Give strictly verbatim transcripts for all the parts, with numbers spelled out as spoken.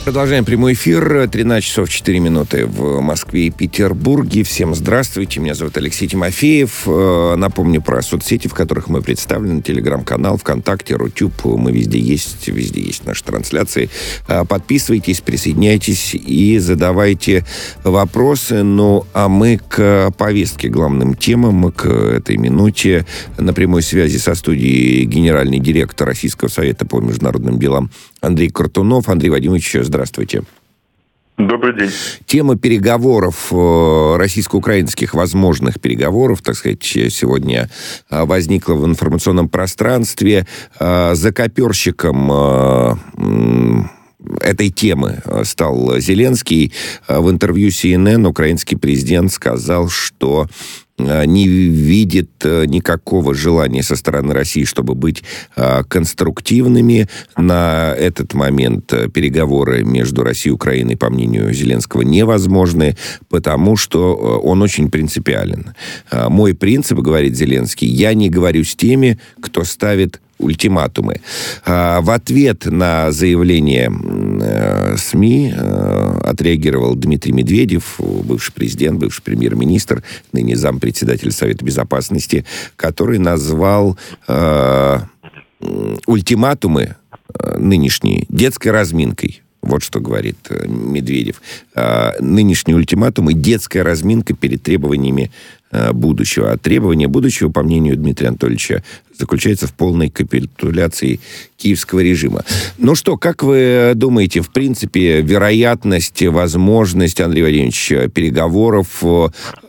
Продолжаем прямой эфир. тринадцать часов четыре минуты в Москве и Петербурге. Всем здравствуйте. Меня зовут Алексей Тимофеев. Напомню про соцсети, в которых мы представлены. Телеграм-канал, ВКонтакте, Рутюб. Мы везде есть. Везде есть наши трансляции. Подписывайтесь, присоединяйтесь и задавайте вопросы. Ну, а мы к повестке, главным темам, к этой минуте. На прямой связи со студией генеральный директор Российского совета по международным делам Андрей Картунов. Андрей Вадимович, здравствуйте. Добрый день. Тема переговоров, российско-украинских возможных переговоров, так сказать, сегодня возникла в информационном пространстве. Закоперщиком этой темы стал Зеленский. В интервью си эн эн украинский президент сказал, что не видит никакого желания со стороны России, чтобы быть конструктивными. На этот момент переговоры между Россией и Украиной, по мнению Зеленского, невозможны, потому что он очень принципиален. «Мой принцип, — говорит Зеленский, — я не говорю с теми, кто ставит ультиматумы». В ответ на заявление СМИ отреагировал Дмитрий Медведев, бывший президент, бывший премьер-министр, ныне зампредседатель Совета Безопасности, который назвал э, ультиматумы нынешние детской разминкой. Вот что говорит Медведев. Нынешние ультиматумы – детская разминка перед требованиями будущего. А требования будущего, по мнению Дмитрия Анатольевича, заключается в полной капитуляции киевского режима. Ну что, как вы думаете, в принципе, вероятность, возможность, Андрей Владимирович, переговоров э,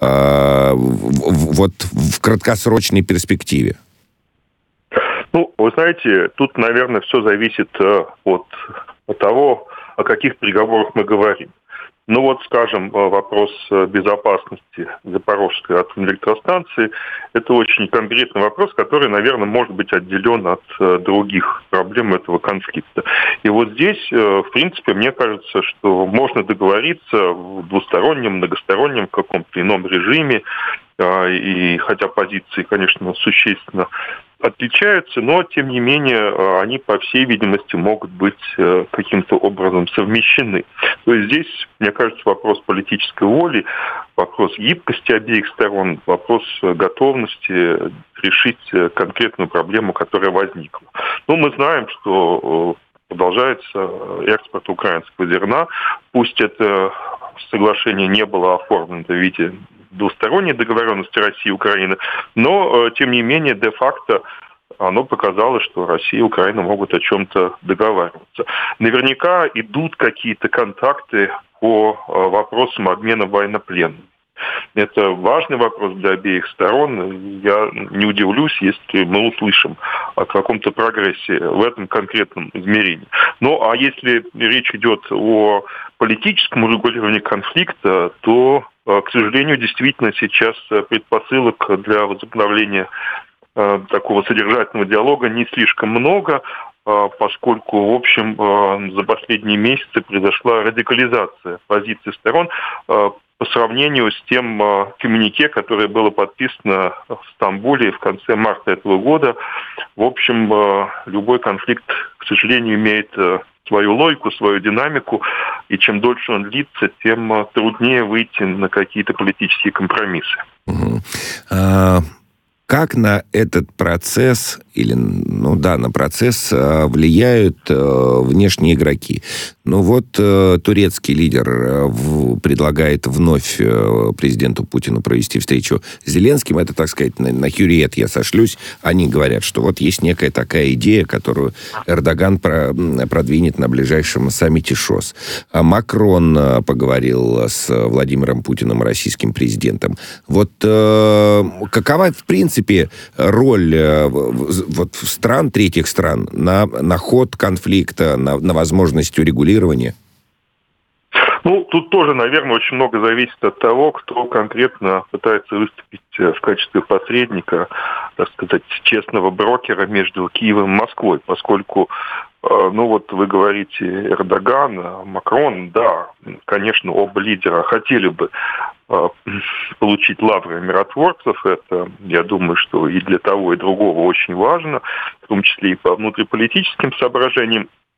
вот в краткосрочной перспективе? Ну, вы знаете, тут, наверное, все зависит от, от того, о каких переговорах мы говорим. Ну вот, скажем, вопрос безопасности Запорожской атомной электростанции – это очень конкретный вопрос, который, наверное, может быть отделен от других проблем этого конфликта. И вот здесь, в принципе, мне кажется, что можно договориться в двустороннем, многостороннем каком-то ином режиме, и хотя позиции, конечно, существенно отличаются, но, тем не менее, они, по всей видимости, могут быть каким-то образом совмещены. То есть здесь, мне кажется, вопрос политической воли, вопрос гибкости обеих сторон, вопрос готовности решить конкретную проблему, которая возникла. Ну, мы знаем, что продолжается экспорт украинского зерна. Пусть это соглашение не было оформлено в виде двусторонней договоренности России и Украины, но, тем не менее, де-факто оно показало, что Россия и Украина могут о чем-то договариваться. Наверняка идут какие-то контакты по вопросам обмена военнопленными. Это важный вопрос для обеих сторон. Я не удивлюсь, если мы услышим о каком-то прогрессе в этом конкретном измерении. Ну, а если речь идет о политическом урегулировании конфликта, то, к сожалению, действительно сейчас предпосылок для возобновления э, такого содержательного диалога не слишком много, э, поскольку, в общем, э, за последние месяцы произошла радикализация позиций сторон э, по сравнению с тем э, коммюнике, которое было подписано в Стамбуле в конце марта этого года. В общем, э, любой конфликт, к сожалению, имеет э, свою логику, свою динамику, и чем дольше он длится, тем труднее выйти на какие-то политические компромиссы. Угу. А, как на этот процесс, или, ну да, на процесс влияют э, внешние игроки? Ну вот э, турецкий лидер э, в, предлагает вновь э, президенту Путину провести встречу с Зеленским. Это, так сказать, на, на Хюриет я сошлюсь. Они говорят, что вот есть некая такая идея, которую Эрдоган про, продвинет на ближайшем саммите ШОС. А Макрон э, поговорил с Владимиром Путиным, российским президентом. Вот э, какова, в принципе, роль э, вот, стран, третьих стран на, на ход конфликта, на, на возможность урегулирования? Ну, тут тоже, наверное, очень много зависит от того, кто конкретно пытается выступить в качестве посредника, так сказать, честного брокера между Киевом и Москвой, поскольку, ну вот вы говорите, Эрдоган, Макрон, да, конечно, оба лидера хотели бы получить лавры миротворцев. Это, я думаю, что и для того, и другого очень важно, в том числе и по внутриполитическим соображениям.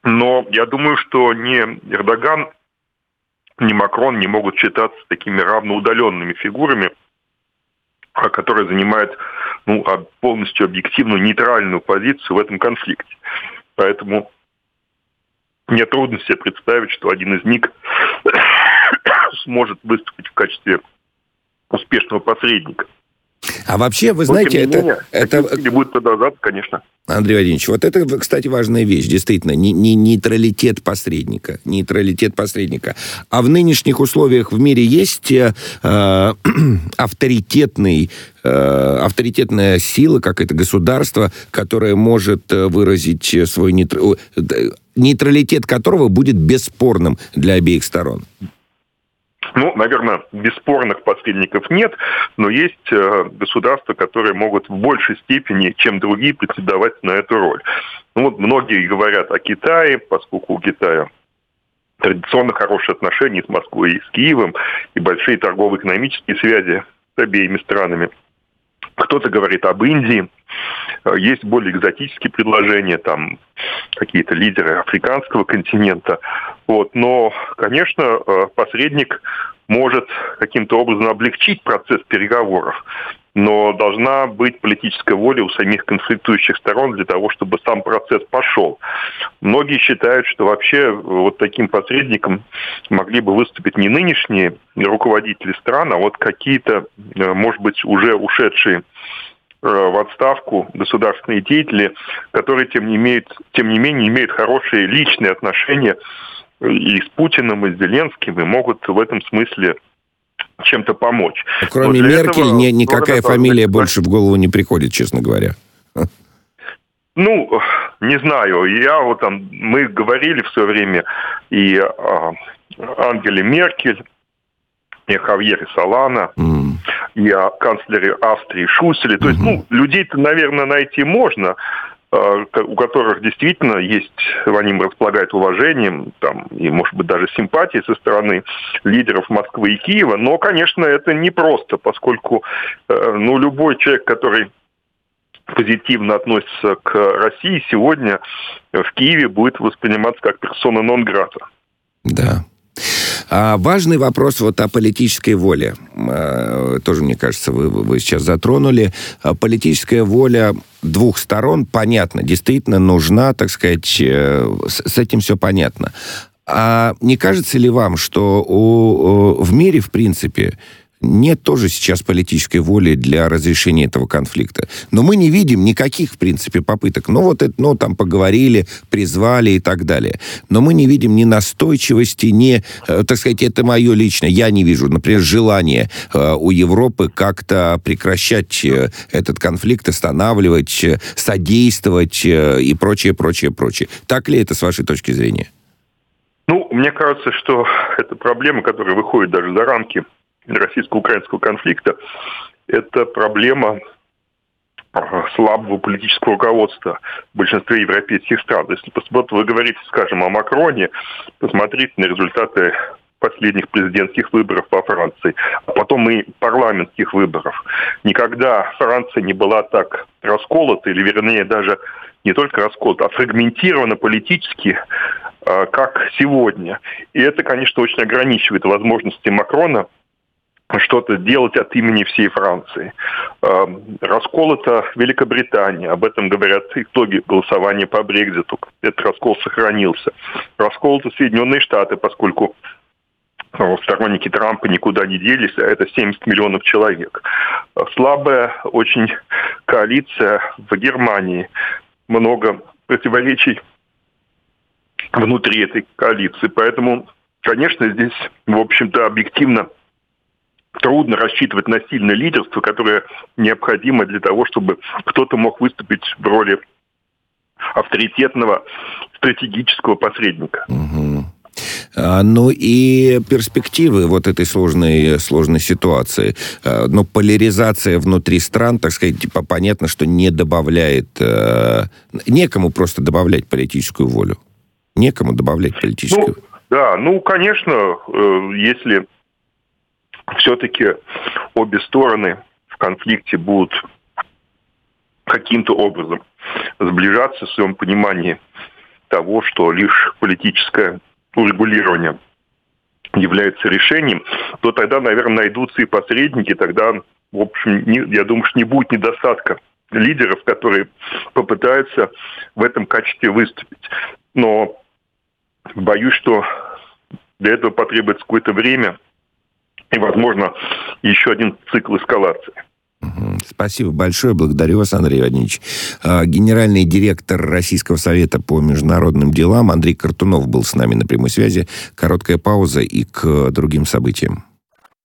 Но я думаю, что ни Эрдоган, ни Макрон не могут считаться такими равноудаленными фигурами, которые занимают ну, полностью объективную, нейтральную позицию в этом конфликте. Поэтому мне трудно себе представить, что один из них сможет выступить в качестве успешного посредника. А вообще, вы знаете, это... менее, это... будет продолжаться, конечно. Андрей Владимирович, вот это, кстати, важная вещь, действительно, не, не нейтралитет посредника, нейтралитет посредника. А в нынешних условиях в мире есть э, авторитетный, э, авторитетная сила, как это государство, которое может выразить свой нейтр... нейтралитет которого будет бесспорным для обеих сторон? Ну, наверное, бесспорных посредников нет, но есть э, государства, которые могут в большей степени, чем другие, претендовать на эту роль. Ну, вот многие говорят о Китае, поскольку у Китая традиционно хорошие отношения с Москвой и с Киевом, и большие торгово-экономические связи с обеими странами. Кто-то говорит об Индии. Есть более экзотические предложения, там какие-то лидеры африканского континента. Вот. Но, конечно, посредник может каким-то образом облегчить процесс переговоров, но должна быть политическая воля у самих конфликтующих сторон для того, чтобы сам процесс пошел. Многие считают, что вообще вот таким посредником могли бы выступить не нынешние руководители стран, а вот какие-то, может быть, уже ушедшие в отставку государственные деятели, которые, тем не, имеют, тем не менее, имеют хорошие личные отношения и с Путиным, и с Зеленским, и могут в этом смысле чем-то помочь. Кроме Меркель, этого, ни, никакая фамилия больше в голову не приходит, честно говоря. Ну, не знаю. Я вот там, мы говорили в свое время и о Ангеле Меркель, и о Хавьере Солана, mm. и о канцлере Австрии Шуселе. То mm-hmm. есть, ну, людей-то, наверное, найти можно, у которых действительно есть, они располагают уважением, там, и, может быть, даже симпатией со стороны лидеров Москвы и Киева. Но, конечно, это непросто, поскольку ну, любой человек, который позитивно относится к России, сегодня в Киеве будет восприниматься как персона нон-грата. Да. А важный вопрос вот о политической воле. Тоже, мне кажется, вы, вы сейчас затронули. Политическая воля двух сторон, понятно, действительно нужна, так сказать, с этим все понятно. А не кажется ли вам, что у, в мире, в принципе, нет тоже сейчас политической воли для разрешения этого конфликта? Но мы не видим никаких, в принципе, попыток. Ну, вот это, ну, там поговорили, призвали и так далее. Но мы не видим ни настойчивости, ни, так сказать, это мое личное, я не вижу, например, желания э, у Европы как-то прекращать э, этот конфликт, останавливать, э, содействовать э, и прочее, прочее, прочее. Так ли это с вашей точки зрения? Ну, мне кажется, что это проблема, которая выходит даже за рамки российско-украинского конфликта, это проблема слабого политического руководства в большинстве европейских стран. Если вот вы говорите, скажем, о Макроне, посмотрите на результаты последних президентских выборов во Франции, а потом и парламентских выборов. Никогда Франция не была так расколота, или вернее даже не только расколота, а фрагментирована политически, как сегодня. И это, конечно, очень ограничивает возможности Макрона что-то делать от имени всей Франции. Расколота Великобритания. Об этом говорят итоги голосования по Брекситу. Этот раскол сохранился. Расколоты Соединенные Штаты, поскольку сторонники Трампа никуда не делись, а это семьдесят миллионов человек. Слабая очень коалиция в Германии. Много противоречий внутри этой коалиции. Поэтому, конечно, здесь, в общем-то, объективно трудно рассчитывать на сильное лидерство, которое необходимо для того, чтобы кто-то мог выступить в роли авторитетного стратегического посредника. Угу. А, ну и перспективы вот этой сложной, сложной ситуации. А, ну, поляризация внутри стран, так сказать, типа, понятно, что не добавляет... Э, некому просто добавлять политическую волю. Некому добавлять политическую. Ну, да, ну, конечно, э, если все-таки обе стороны в конфликте будут каким-то образом сближаться в своем понимании того, что лишь политическое урегулирование является решением, то тогда, наверное, найдутся и посредники, тогда, в общем, не, я думаю, что не будет недостатка лидеров, которые попытаются в этом качестве выступить. Но боюсь, что для этого потребуется какое-то время и, возможно, еще один цикл эскалации. Спасибо большое. Благодарю вас, Андрей Владимирович. Генеральный директор Российского совета по международным делам Андрей Картунов был с нами на прямой связи. Короткая пауза и к другим событиям.